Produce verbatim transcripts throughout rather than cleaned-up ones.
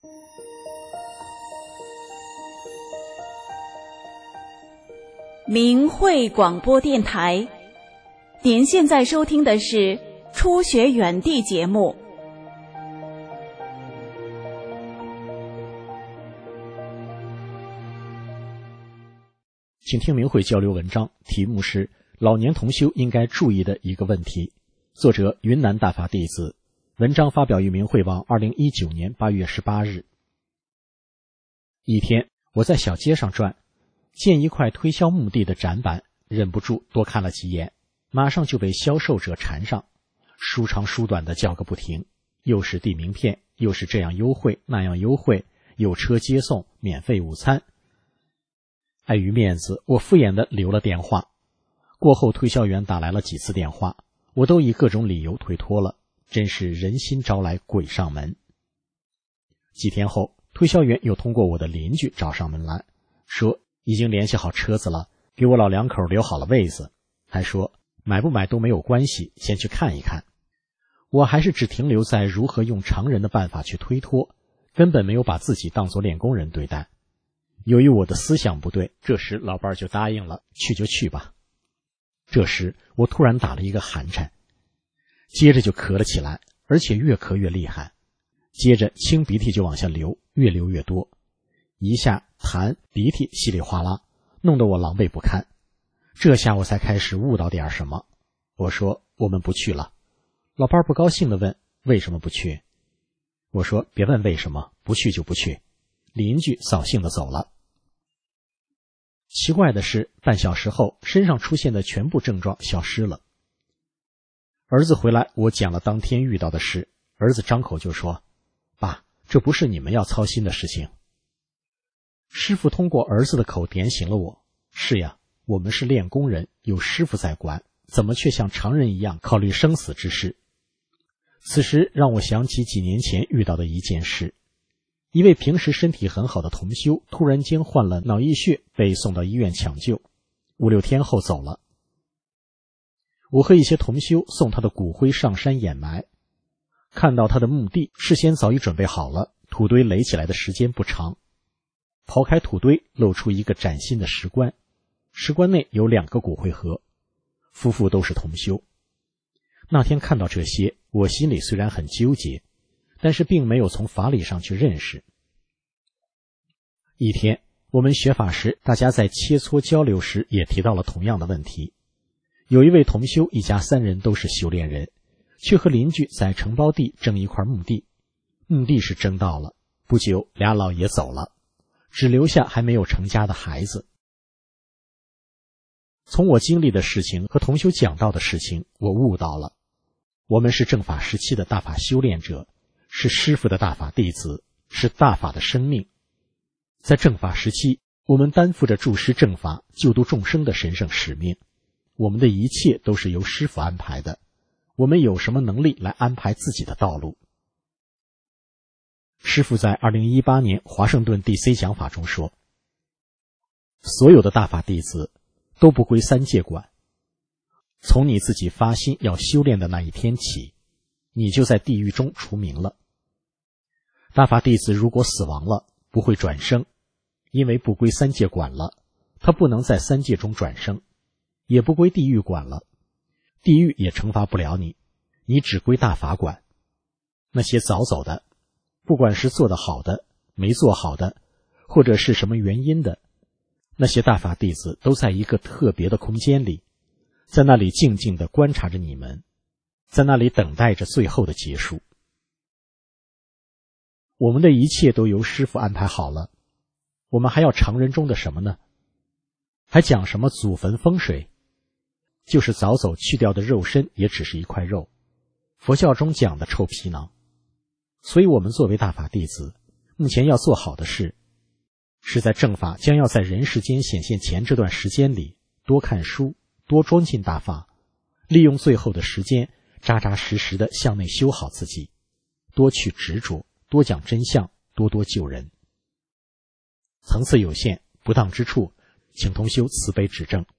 明慧广播电台，您现在收听的是初学园地节目。 请听明慧交流文章，题目是老年同修应该注意的一个问题，作者云南大法弟子，文章发表于明慧网二零一九年八月十八日。一天，我在小街上转，见一块推销墓地的展板，忍不住多看了几眼，马上就被销售者缠上，书长书短的叫个不停，又是递名片，又是这样优惠那样优惠，有车接送，免费午餐。碍于面子，我敷衍地留了电话。过后推销员打来了几次电话，我都以各种理由推脱了，真是人心招来鬼上门。几天后，推销员又通过我的邻居找上门来，说已经联系好车子了，给我老两口留好了位子，还说买不买都没有关系，先去看一看。我还是只停留在如何用常人的办法去推脱，根本没有把自己当作练功人对待。由于我的思想不对，这时老伴儿就答应了，去就去吧。这时我突然打了一个寒颤，接着就咳了起来，而且越咳越厉害，接着清鼻涕就往下流，越流越多，一下痰鼻涕稀里哗啦，弄得我狼狈不堪。这下我才开始悟到点什么。我说我们不去了。老伴儿不高兴地问为什么不去。我说别问为什么，不去就不去。邻居扫兴地走了。奇怪的是，半小时后，身上出现的全部症状消失了。儿子回来，我讲了当天遇到的事，儿子张口就说：“爸，这不是你们要操心的事情。”师父通过儿子的口点醒了我：是呀，我们是练功人，有师父在管，怎么却像常人一样考虑生死之事？此时让我想起几年前遇到的一件事。一位平时身体很好的同修突然间患了脑溢血，被送到医院抢救，五六天后走了。我和一些同修送他的骨灰上山掩埋，看到他的墓地事先早已准备好了，土堆垒起来的时间不长。刨开土堆，露出一个崭新的石棺，石棺内有两个骨灰盒，夫妇都是同修。那天看到这些，我心里虽然很纠结，但是并没有从法理上去认识。一天，我们学法时，大家在切磋交流时也提到了同样的问题。有一位同修，一家三人都是修炼人，却和邻居在承包地争一块墓地。墓地是争到了，不久俩老爷走了，只留下还没有成家的孩子。从我经历的事情和同修讲到的事情，我悟到了，我们是正法时期的大法修炼者，是师父的大法弟子，是大法的生命。在正法时期，我们担负着助师正法、救度众生的神圣使命。我们的一切都是由师父安排的，我们有什么能力来安排自己的道路？师父在二零一八年华盛顿 D C 讲法中说，所有的大法弟子都不归三界管，从你自己发心要修炼的那一天起，你就在地狱中除名了。大法弟子如果死亡了，不会转生，因为不归三界管了，他不能在三界中转生，也不归地狱管了，地狱也惩罚不了你，你只归大法管。那些早走的，不管是做得好的，没做好的，或者是什么原因的，那些大法弟子都在一个特别的空间里，在那里静静地观察着你们，在那里等待着最后的结束。我们的一切都由师父安排好了，我们还要常人中的什么呢？还讲什么祖坟风水？就是早走去掉的肉身也只是一块肉，佛教中讲的臭皮囊。所以我们作为大法弟子，目前要做好的事，是在正法将要在人世间显现前这段时间里，多看书，多钻进大法，利用最后的时间，扎扎实实的向内修好自己，多去执着，多讲真相，多多救人。层次有限，不当之处，请同修慈悲指正。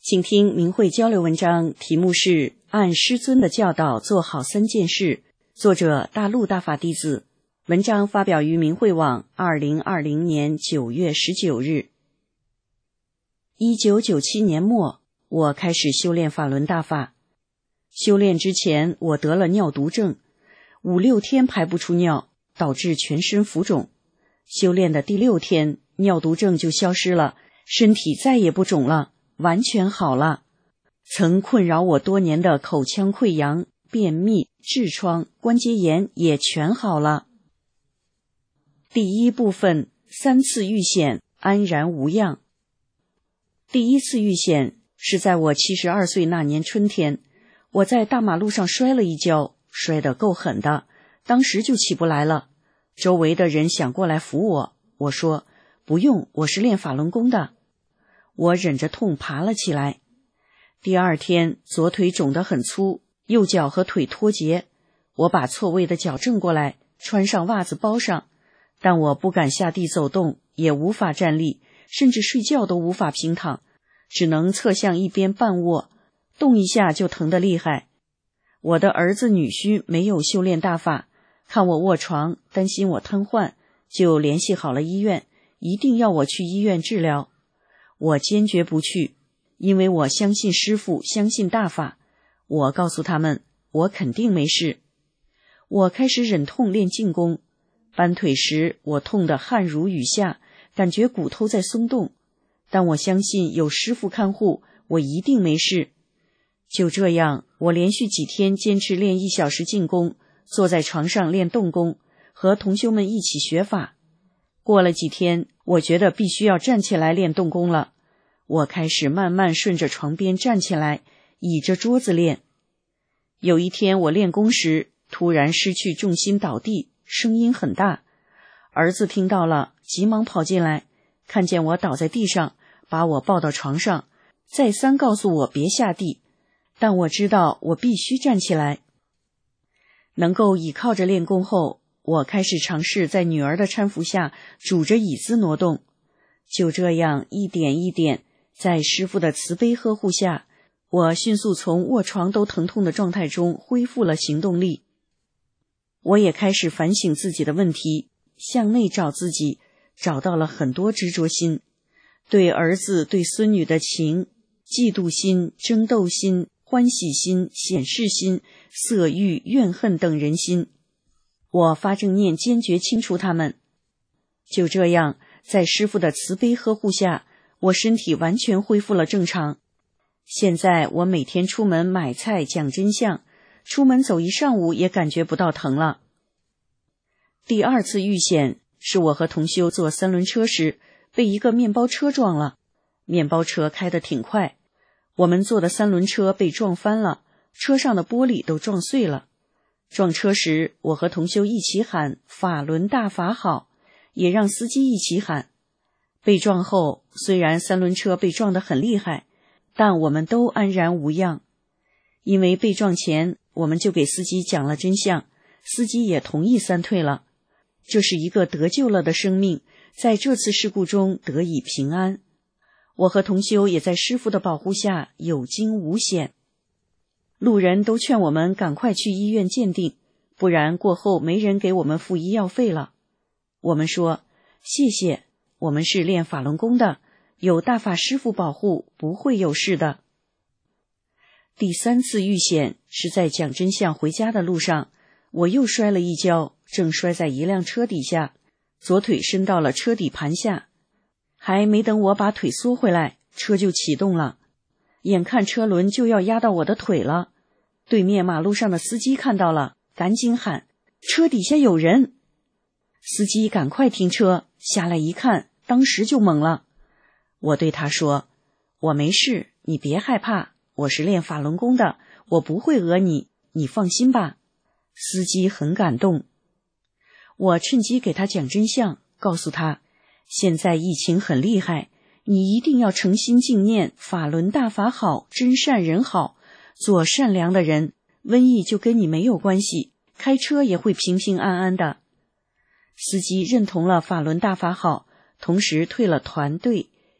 请听明慧交流文章，题目是按师尊的教导做好三件事，作者大陆大法弟子。文章发表于明慧网二零二零年九月十九日。一九九七年末，我开始修炼法轮大法。修炼之前，我得了尿毒症，五六天排不出尿，导致全身浮肿。修炼的第六天，尿毒症就消失了，身体再也不肿了，完全好了。曾困扰我多年的口腔溃疡、便秘、痔疮、关节炎也全好了。第一部分，三次遇险，安然无恙。第一次遇险是在我七十二岁那年春天，我在大马路上摔了一跤，摔得够狠的，当时就起不来了。周围的人想过来扶我，我说不用，我是练法轮功的。我忍着痛爬了起来。第二天，左腿肿得很粗，右脚和腿脱节，我把错位的脚正过来，穿上袜子包上，但我不敢下地走动，也无法站立，甚至睡觉都无法平躺，只能侧向一边半卧，动一下就疼得厉害。我的儿子女婿没有修炼大法，看我卧床，担心我瘫痪，就联系好了医院，一定要我去医院治疗。我坚决不去，因为我相信师父，相信大法。我告诉他们，我肯定没事。我开始忍痛练静功，搬腿时我痛得汗如雨下，感觉骨头在松动，但我相信有师父看护，我一定没事。就这样，我连续几天坚持练一小时静功，坐在床上练动功，和同修们一起学法。过了几天，我觉得必须要站起来练动功了，我开始慢慢顺着床边站起来，倚着桌子练。有一天我练功时，突然失去重心倒地，声音很大。儿子听到了，急忙跑进来，看见我倒在地上，把我抱到床上，再三告诉我别下地，但我知道我必须站起来。能够倚靠着练功后，我开始尝试在女儿的搀扶下拄着椅子挪动。就这样一点一点，在师父的慈悲呵护下，我迅速从卧床都疼痛的状态中恢复了行动力。我也开始反省自己的问题，向内找自己，找到了很多执着心，对儿子对孙女的情、嫉妒心、争斗心、欢喜心、显示心、色欲、怨恨等人心。我发正念，坚决清除他们。就这样，在师父的慈悲呵护下，我身体完全恢复了正常。现在我每天出门买菜讲真相，出门走一上午也感觉不到疼了。第二次遇险是我和同修坐三轮车时，被一个面包车撞了。面包车开得挺快，我们坐的三轮车被撞翻了，车上的玻璃都撞碎了。撞车时，我和同修一起喊法轮大法好，也让司机一起喊。被撞后，虽然三轮车被撞得很厉害，但我们都安然无恙。因为被撞前，我们就给司机讲了真相，司机也同意三退了。这是一个得救了的生命，在这次事故中得以平安。我和同修也在师父的保护下有惊无险。路人都劝我们赶快去医院鉴定，不然过后没人给我们付医药费了。我们说谢谢，我们是练法轮功的，有大法师父保护，不会有事的。第三次遇险是在讲真相回家的路上，我又摔了一跤，正摔在一辆车底下，左腿伸到了车底盘下，还没等我把腿缩回来，车就启动了，眼看车轮就要压到我的腿了。对面马路上的司机看到了，赶紧喊车底下有人。司机赶快停车，下来一看，当时就懵了。我对他说，我没事，你别害怕，我是练法轮功的，我不会讹你，你放心吧。司机很感动。我趁机给他讲真相，告诉他，现在疫情很厉害，你一定要诚心敬念法轮大法好，真善人好，做善良的人，瘟疫就跟你没有关系，开车也会平平安安的。司机认同了法轮大法好，同时退了团队，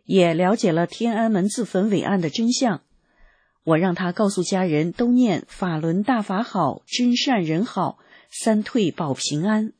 也了解了天安门自焚伟案的真相。我让他告诉家人都念法轮大法好，真善人好，三退保平安。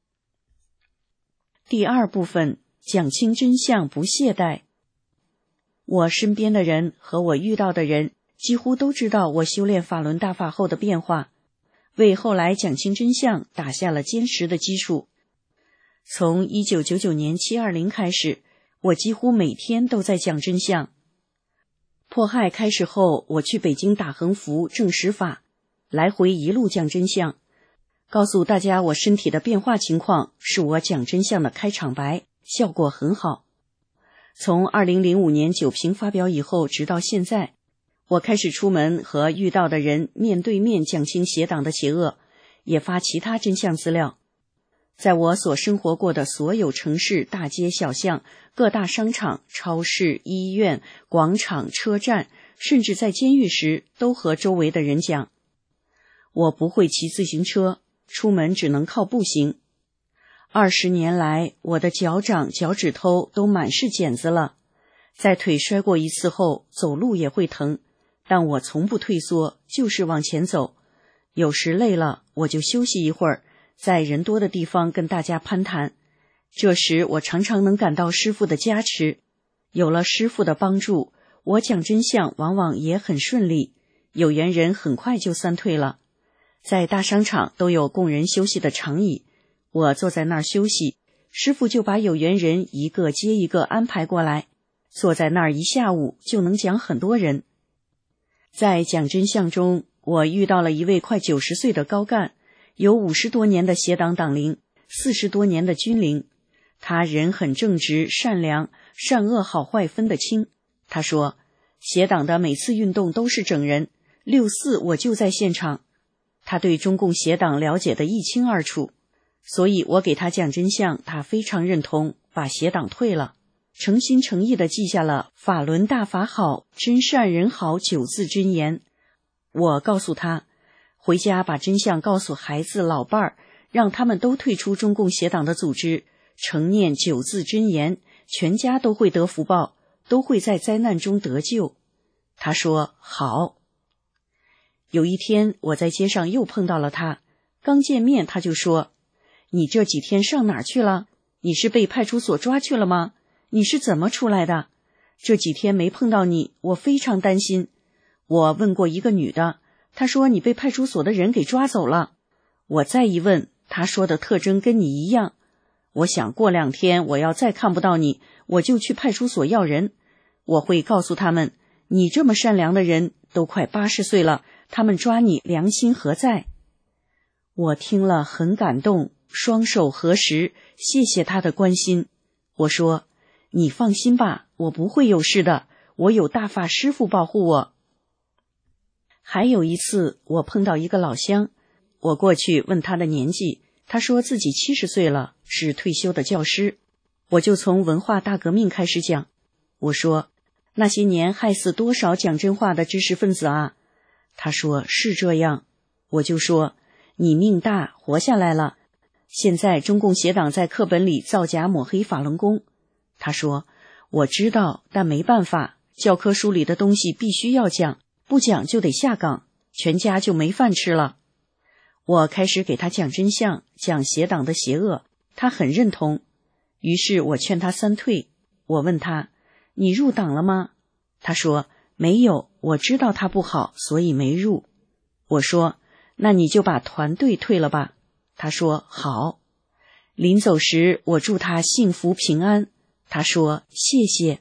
第二部分，讲清真相不懈怠。我身边的人和我遇到的人几乎都知道我修炼法轮大法后的变化，为后来讲清真相打下了坚实的基础。从一九九九年七二零开始，我几乎每天都在讲真相。迫害开始后，我去北京打横幅证实法，来回一路讲真相，告诉大家我身体的变化情况，是我讲真相的开场白，效果很好。从二零零五年九评发表以后，直到现在，我开始出门和遇到的人面对面讲清邪党的邪恶，也发其他真相资料。在我所生活过的所有城市大街小巷、各大商场、超市、医院、广场、车站，甚至在监狱时，都和周围的人讲。我不会骑自行车，出门只能靠步行。二十年来，我的脚掌、脚趾头都满是茧子了。在腿摔过一次后，走路也会疼，但我从不退缩，就是往前走。有时累了，我就休息一会儿，在人多的地方跟大家攀谈。这时我常常能感到师父的加持，有了师父的帮助，我讲真相往往也很顺利，有缘人很快就散退了。在大商场都有供人休息的长椅，我坐在那儿休息，师父就把有缘人一个接一个安排过来，坐在那儿一下午就能讲很多人。在讲真相中，我遇到了一位快九十岁的高干，有五十多年的邪党党龄，四十多年的军龄。他人很正直善良，善恶好坏分得清。他说，邪党的每次运动都是整人，六四我就在现场。他对中共邪党了解得一清二楚，所以我给他讲真相，他非常认同，把邪党退了，诚心诚意地记下了法轮大法好，真善人好九字真言。我告诉他，回家把真相告诉孩子老伴儿，让他们都退出中共邪党的组织，承念九字真言，全家都会得福报，都会在灾难中得救。他说好。有一天我在街上又碰到了他，刚见面他就说，你这几天上哪儿去了？你是被派出所抓去了吗？你是怎么出来的？这几天没碰到你，我非常担心。我问过一个女的，她说你被派出所的人给抓走了。我再一问，她说的特征跟你一样。我想过两天我要再看不到你，我就去派出所要人。我会告诉他们，你这么善良的人，都快八十岁了，他们抓你良心何在？我听了很感动，双手合十，谢谢他的关心。我说，你放心吧，我不会有事的，我有大法师父保护我。还有一次，我碰到一个老乡，我过去问他的年纪，他说自己七十岁了，是退休的教师。我就从文化大革命开始讲。我说，那些年害死多少讲真话的知识分子啊？他说是这样。我就说，你命大，活下来了。现在中共邪党在课本里造假抹黑法轮功。他说，我知道，但没办法，教科书里的东西必须要讲，不讲就得下岗，全家就没饭吃了。我开始给他讲真相，讲邪党的邪恶，他很认同。于是我劝他三退。我问他，你入党了吗？他说，没有，我知道他不好，所以没入。我说，那你就把团队退了吧。他说好。临走时，我祝他幸福平安。他说谢谢。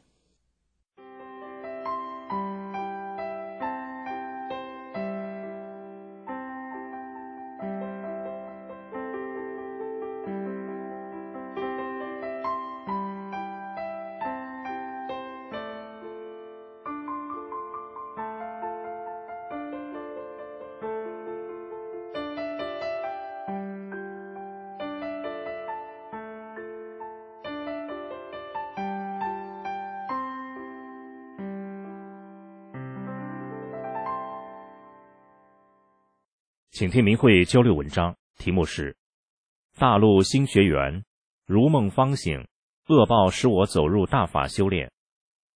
请听明慧交流文章，题目是大陆新学员如梦方醒，恶报使我走入大法修炼。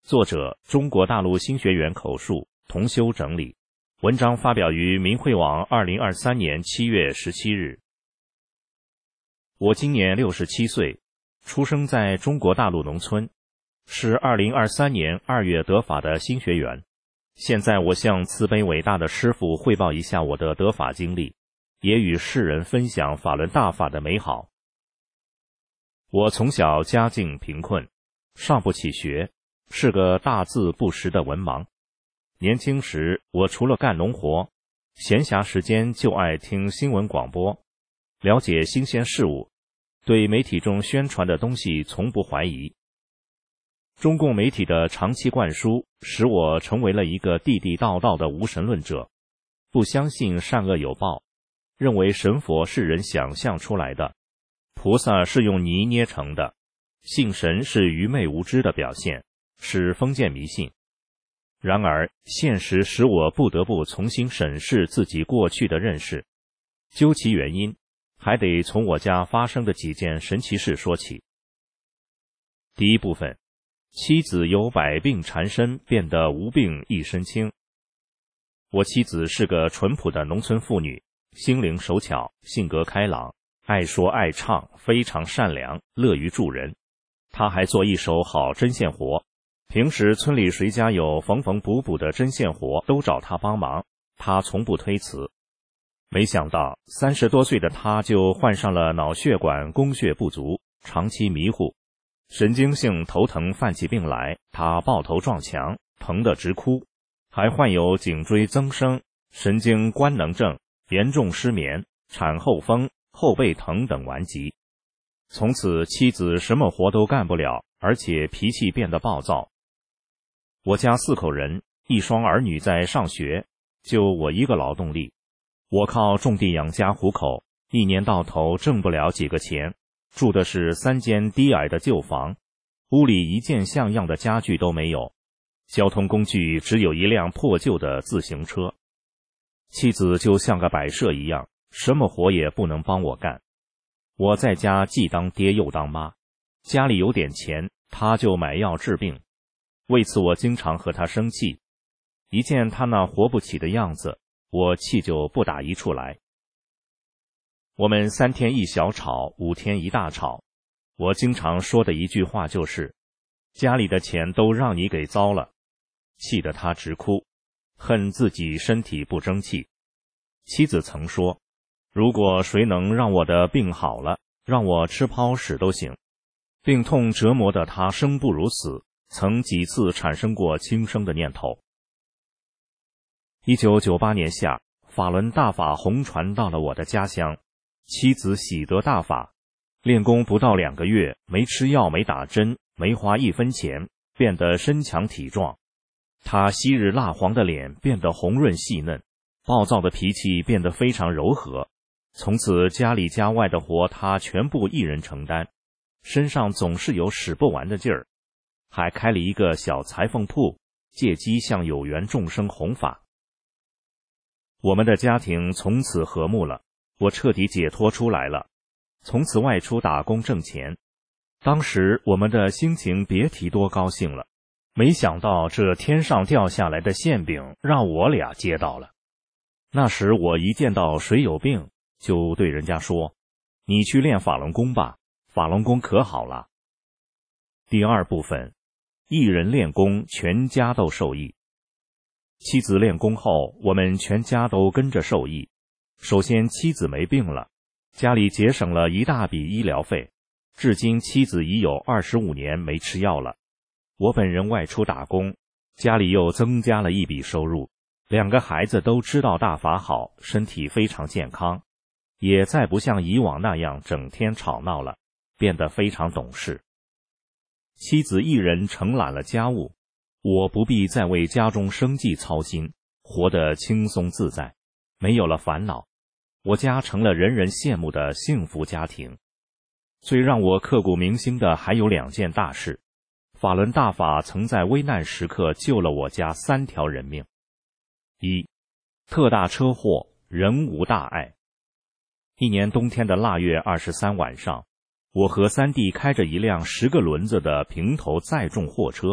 作者中国大陆新学员口述，同修整理。文章发表于明慧网二零二三年七月十七日。我今年六十七岁，出生在中国大陆农村，是二零二三年二月得法的新学员。现在我向慈悲伟大的师父汇报一下我的得法经历，也与世人分享法轮大法的美好。我从小家境贫困，上不起学，是个大字不识的文盲。年轻时，我除了干农活，闲暇时间就爱听新闻广播，了解新鲜事物，对媒体中宣传的东西从不怀疑。中共媒体的长期灌输，使我成为了一个地地道道的无神论者，不相信善恶有报，认为神佛是人想象出来的，菩萨是用泥捏成的，信神是愚昧无知的表现，是封建迷信。然而，现实使我不得不重新审视自己过去的认识，究其原因，还得从我家发生的几件神奇事说起。第一部分，妻子由百病缠身变得无病一身轻。我妻子是个淳朴的农村妇女，心灵手巧，性格开朗，爱说爱唱，非常善良，乐于助人。她还做一手好针线活，平时村里谁家有缝缝补补的针线活，都找她帮忙，她从不推辞。没想到三十多岁的她就患上了脑血管供血不足，长期迷糊，神经性头疼犯起病来，她抱头撞墙，疼得直哭，还患有颈椎增生、神经官能症、严重失眠、产后风、后背疼等顽疾。从此妻子什么活都干不了，而且脾气变得暴躁。我家四口人，一双儿女在上学，就我一个劳动力。我靠种地养家糊口，一年到头挣不了几个钱，住的是三间低矮的旧房，屋里一件像样的家具都没有，交通工具只有一辆破旧的自行车。妻子就像个摆设一样，什么活也不能帮我干。我在家既当爹又当妈，家里有点钱，她就买药治病。为此我经常和她生气，一见她那活不起的样子，我气就不打一处来。我们三天一小吵，五天一大吵。我经常说的一句话就是，家里的钱都让你给糟了，气得她直哭，恨自己身体不争气。妻子曾说，如果谁能让我的病好了，让我吃泡屎都行。病痛折磨得她生不如死，曾几次产生过轻生的念头。一九九八年夏，法轮大法红传到了我的家乡，妻子喜得大法，练功不到两个月，没吃药没打针，没花一分钱，变得身强体壮。她昔日蜡黄的脸变得红润细嫩，暴躁的脾气变得非常柔和。从此家里家外的活她全部一人承担，身上总是有使不完的劲儿，还开了一个小裁缝铺，借机向有缘众生弘法。我们的家庭从此和睦了，我彻底解脱出来了，从此外出打工挣钱。当时我们的心情别提多高兴了，没想到这天上掉下来的馅饼让我俩接到了。那时我一见到谁有病，就对人家说，你去练法轮功吧，法轮功可好了。第二部分，一人练功，全家都受益。妻子练功后，我们全家都跟着受益。首先妻子没病了，家里节省了一大笔医疗费，至今妻子已有二十五年没吃药了。我本人外出打工，家里又增加了一笔收入，两个孩子都知道大法好，身体非常健康，也再不像以往那样整天吵闹了，变得非常懂事。妻子一人承揽了家务，我不必再为家中生计操心，活得轻松自在，没有了烦恼。我家成了人人羡慕的幸福家庭。最让我刻骨铭心的还有两件大事。法轮大法曾在危难时刻救了我家三条人命。一，特大车祸，人无大碍。一年冬天的腊月二十三晚上，我和三弟开着一辆十个轮子的平头载重货车，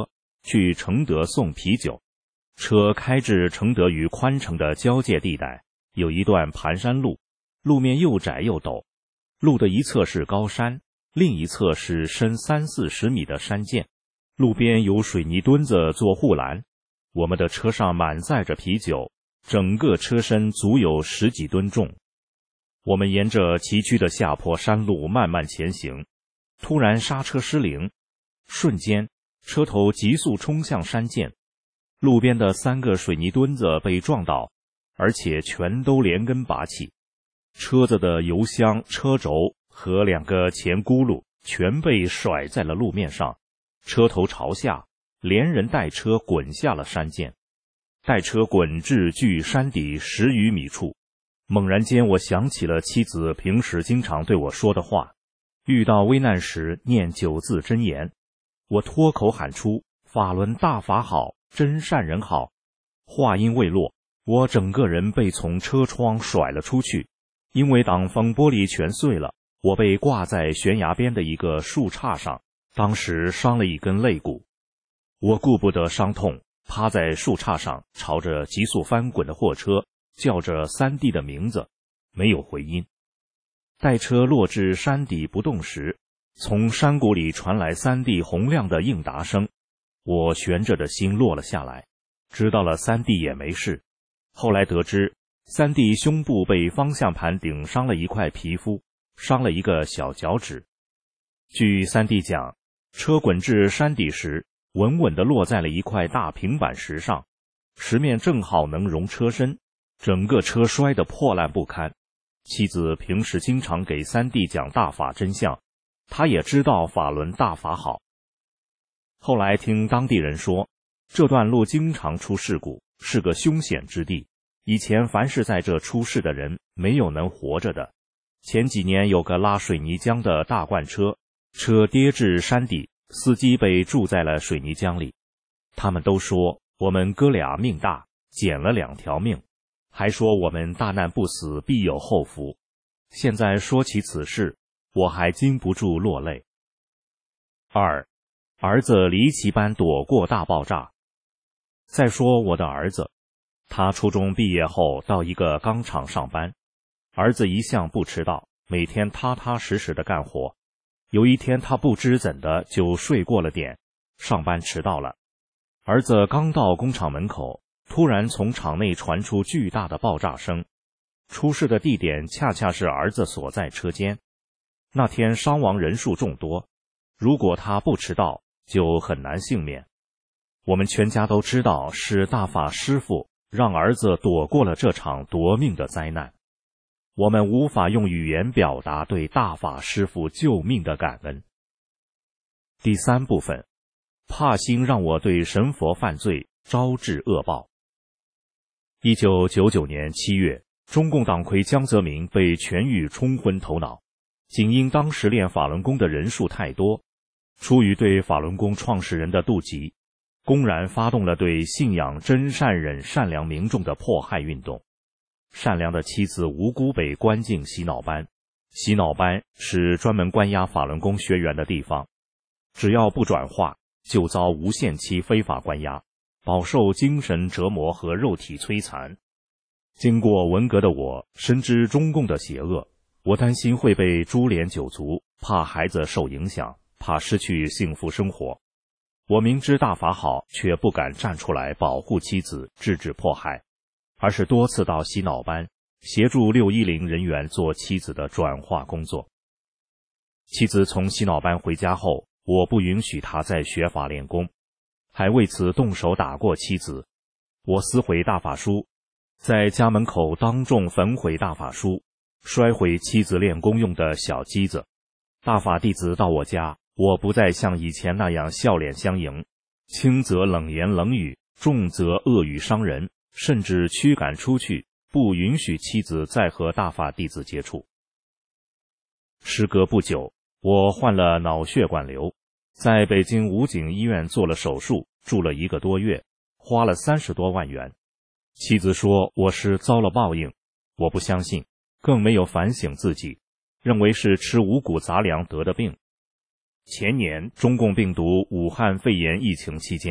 去承德送啤酒。车开至承德与宽城的交界地带，有一段盘山路，路面又窄又陡，路的一侧是高山，另一侧是深三四十米的山涧，路边有水泥墩子做护栏。我们的车上满载着啤酒，整个车身足有十几吨重。我们沿着崎岖的下坡山路慢慢前行，突然刹车失灵，瞬间车头急速冲向山涧，路边的三个水泥墩子被撞倒，而且全都连根拔起，车子的油箱、车轴和两个前轱辘全被甩在了路面上，车头朝下，连人带车滚下了山涧。待车滚至距山底十余米处，猛然间我想起了妻子平时经常对我说的话，遇到危难时念九字真言。我脱口喊出法轮大法好，真善人好。话音未落，我整个人被从车窗甩了出去，因为挡风玻璃全碎了，我被挂在悬崖边的一个树杈上，当时伤了一根肋骨。我顾不得伤痛，趴在树杈上，朝着急速翻滚的货车叫着三弟的名字，没有回音。待车落至山底不动时，从山谷里传来三弟洪亮的应答声，我悬着的心落了下来，知道了三弟也没事。后来得知，三弟胸部被方向盘顶伤了一块皮肤，伤了一个小脚趾。据三弟讲，车滚至山底时，稳稳地落在了一块大平板石上，石面正好能容车身，整个车摔得破烂不堪。妻子平时经常给三弟讲大法真相，他也知道法轮大法好。后来听当地人说，这段路经常出事故，是个凶险之地，以前凡是在这出事的人，没有能活着的。前几年有个拉水泥浆的大罐车，车跌至山底，司机被注在了水泥浆里。他们都说我们哥俩命大，捡了两条命，还说我们大难不死，必有后福。现在说起此事，我还禁不住落泪。二，儿子离奇般躲过大爆炸。再说我的儿子，他初中毕业后到一个钢厂上班，儿子一向不迟到，每天踏踏实实的干活。有一天他不知怎的就睡过了点，上班迟到了。儿子刚到工厂门口，突然从厂内传出巨大的爆炸声，出事的地点恰恰是儿子所在车间。那天伤亡人数众多，如果他不迟到，就很难幸免。我们全家都知道是大法师父让儿子躲过了这场夺命的灾难。我们无法用语言表达对大法师父救命的感恩。第三部分，怕心让我对神佛犯罪招致恶报。一九九九年七月，中共党魁江泽民被全狱冲昏头脑，仅因当时练法轮功的人数太多，出于对法轮功创始人的妒忌，公然发动了对信仰真善忍善良民众的迫害运动。善良的妻子无辜被关进洗脑班，洗脑班是专门关押法轮功学员的地方，只要不转化，就遭无限期非法关押，饱受精神折磨和肉体摧残。经过文革的我，深知中共的邪恶，我担心会被株连九族，怕孩子受影响，怕失去幸福生活。我明知大法好，却不敢站出来保护妻子，制止迫害，而是多次到洗脑班协助六一零人员做妻子的转化工作。妻子从洗脑班回家后，我不允许她在学法练功，还为此动手打过妻子。我撕毁大法书，在家门口当众焚毁大法书，摔毁妻子练功用的小机子。大法弟子到我家，我不再像以前那样笑脸相迎，轻则冷言冷语，重则恶语伤人，甚至驱赶出去，不允许妻子再和大法弟子接触。时隔不久，我患了脑血管瘤，在北京武警医院做了手术，住了一个多月，花了三十多万元。妻子说我是遭了报应，我不相信，更没有反省自己，认为是吃五谷杂粮得的病。前年中共病毒武汉肺炎疫情期间，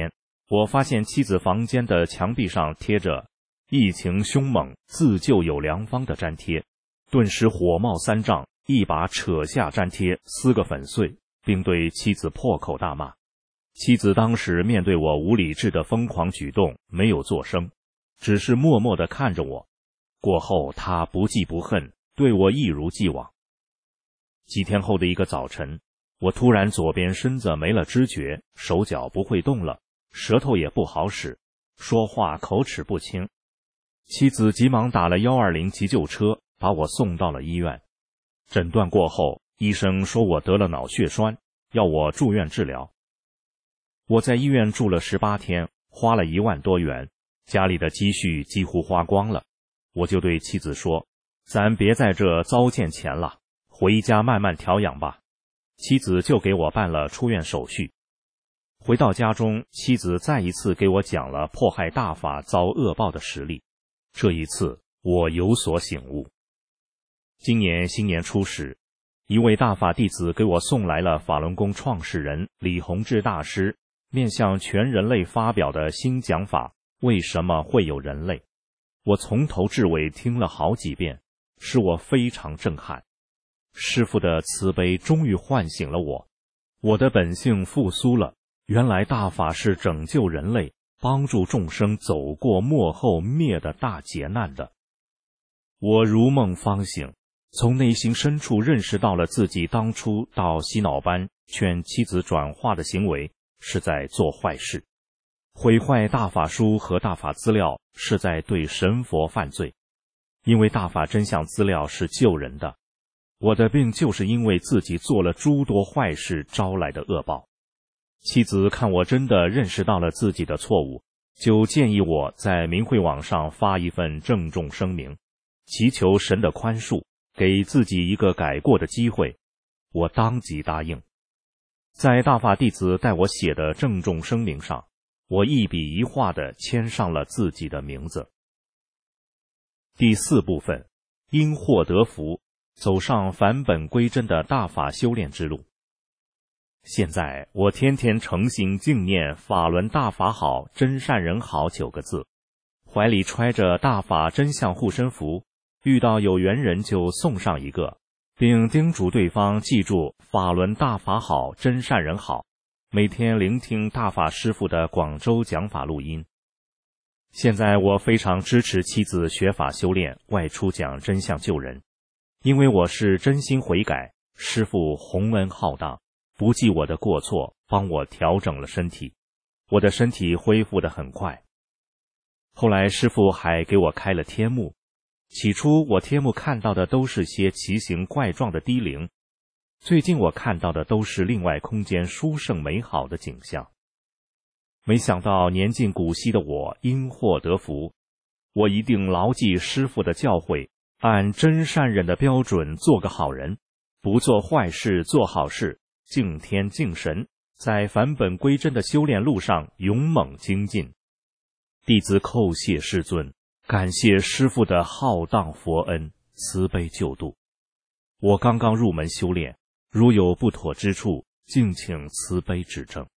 我发现妻子房间的墙壁上贴着“疫情凶猛，自救有良方”的粘贴，顿时火冒三丈，一把扯下粘贴，撕个粉碎，并对妻子破口大骂。妻子当时面对我无理智的疯狂举动，没有作声，只是默默地看着我。过后她不记不恨，对我一如既往。几天后的一个早晨，我突然左边身子没了知觉，手脚不会动了，舌头也不好使，说话口齿不清。妻子急忙打了一二零急救车，把我送到了医院。诊断过后，医生说我得了脑血栓，要我住院治疗。我在医院住了十八天，花了一万多元，家里的积蓄几乎花光了。我就对妻子说，咱别在这糟践钱了，回家慢慢调养吧。妻子就给我办了出院手续。回到家中，妻子再一次给我讲了迫害大法遭恶报的实例。这一次我有所醒悟。今年新年初时，一位大法弟子给我送来了法轮功创始人李洪志大师面向全人类发表的新讲法，为什么会有人类？我从头至尾听了好几遍，使我非常震撼。师父的慈悲终于唤醒了我，我的本性复苏了。原来大法是拯救人类，帮助众生走过末后灭的大劫难的。我如梦方醒，从内心深处认识到了自己当初到洗脑班劝妻子转化的行为是在做坏事，毁坏大法书和大法资料是在对神佛犯罪。因为大法真相资料是救人的，我的病就是因为自己做了诸多坏事招来的恶报。妻子看我真的认识到了自己的错误，就建议我在明慧网上发一份郑重声明，祈求神的宽恕，给自己一个改过的机会。我当即答应。在大法弟子带我写的郑重声明上，我一笔一画地签上了自己的名字。第四部分，因祸得福，走上返本归真的大法修炼之路。现在我天天诚心敬念法轮大法好，真善人好九个字，怀里揣着大法真相护身符，遇到有缘人就送上一个，并叮嘱对方记住法轮大法好，真善人好，每天聆听大法师父的广州讲法录音。现在我非常支持妻子学法修炼，外出讲真相救人，因为我是真心悔改，师父洪恩浩荡，不计我的过错，帮我调整了身体，我的身体恢复得很快。后来师父还给我开了天目，起初我天目看到的都是些奇形怪状的低灵，最近我看到的都是另外空间殊胜美好的景象。没想到年近古稀的我因祸得福，我一定牢记师父的教诲，按真善忍的标准做个好人，不做坏事，做好事，敬天敬神，在返本归真的修炼路上勇猛精进。弟子叩谢师尊，感谢师父的浩荡佛恩，慈悲救度。我刚刚入门修炼，如有不妥之处，敬请慈悲指正。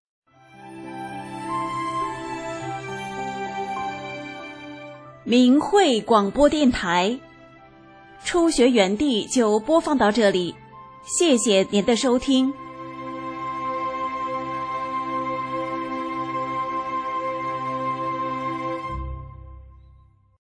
明慧广播电台初学园地就播放到这里，谢谢您的收听。